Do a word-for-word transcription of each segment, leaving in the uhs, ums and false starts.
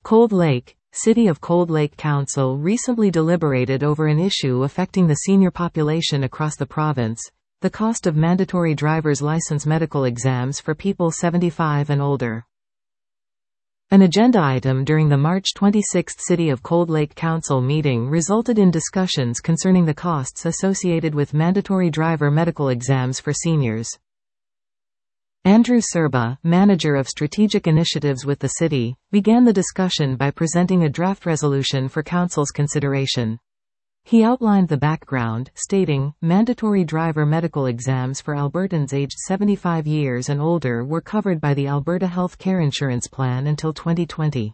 Cold Lake. City of Cold Lake Council recently deliberated over an issue affecting the senior population across the province: the cost of mandatory driver's license medical exams for people seventy-five and older. An agenda item during the March twenty-sixth City of Cold Lake Council meeting resulted in discussions concerning the costs associated with mandatory driver medical exams for seniors. Andrew Serba, manager of strategic initiatives with the city, began the discussion by presenting a draft resolution for council's consideration. He outlined the background, stating, mandatory driver medical exams for Albertans aged seventy-five years and older were covered by the Alberta Health Care Insurance Plan until twenty twenty.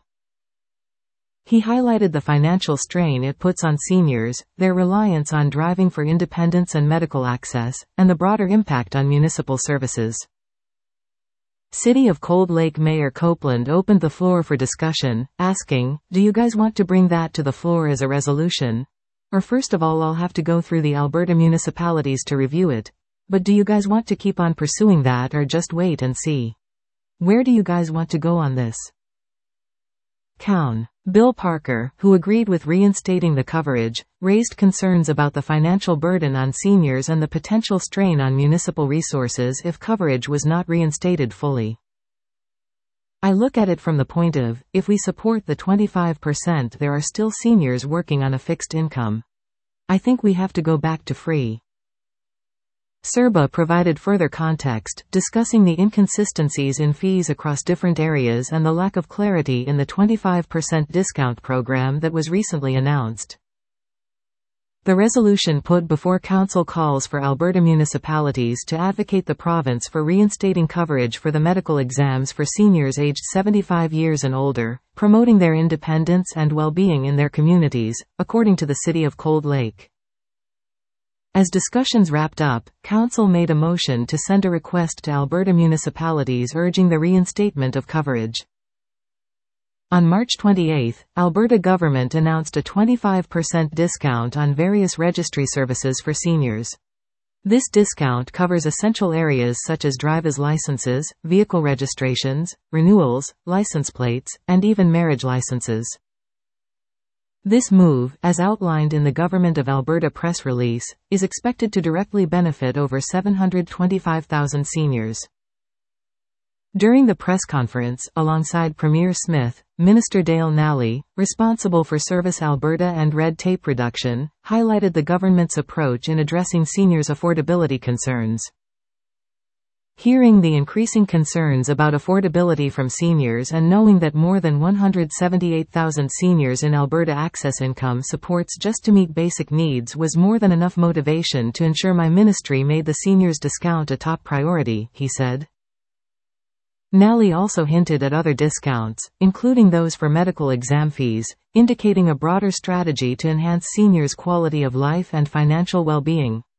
He highlighted the financial strain it puts on seniors, their reliance on driving for independence and medical access, and the broader impact on municipal services. City of Cold Lake Mayor Copeland opened the floor for discussion, asking, "Do you guys want to bring that to the floor as a resolution? Or first of all I'll have to go through the Alberta municipalities to review it. But do you guys want to keep on pursuing that or just wait and see? Where do you guys want to go on this?" Cown. Bill Parker, who agreed with reinstating the coverage, raised concerns about the financial burden on seniors and the potential strain on municipal resources if coverage was not reinstated fully. "I look at it from the point of, if we support the twenty-five percent, there are still seniors working on a fixed income. I think we have to go back to free." Serba provided further context, discussing the inconsistencies in fees across different areas and the lack of clarity in the twenty-five percent discount program that was recently announced. The resolution put before council calls for Alberta municipalities to advocate the province for reinstating coverage for the medical exams for seniors aged seventy-five years and older, promoting their independence and well-being in their communities, according to the City of Cold Lake. As discussions wrapped up, council made a motion to send a request to Alberta municipalities urging the reinstatement of coverage. On March twenty-eighth, Alberta government announced a twenty-five percent discount on various registry services for seniors. This discount covers essential areas such as driver's licenses, vehicle registrations, renewals, license plates, and even marriage licenses. This move, as outlined in the Government of Alberta press release, is expected to directly benefit over seven hundred twenty-five thousand seniors. During the press conference, alongside Premier Smith, Minister Dale Nally, responsible for Service Alberta and red tape reduction, highlighted the government's approach in addressing seniors' affordability concerns. Hearing the increasing concerns about affordability from seniors and knowing that more than one hundred seventy-eight thousand seniors in Alberta access income supports just to meet basic needs was more than enough motivation to ensure my ministry made the seniors discount a top priority, he said. Nally also hinted at other discounts, including those for medical exam fees, indicating a broader strategy to enhance seniors' quality of life and financial well-being.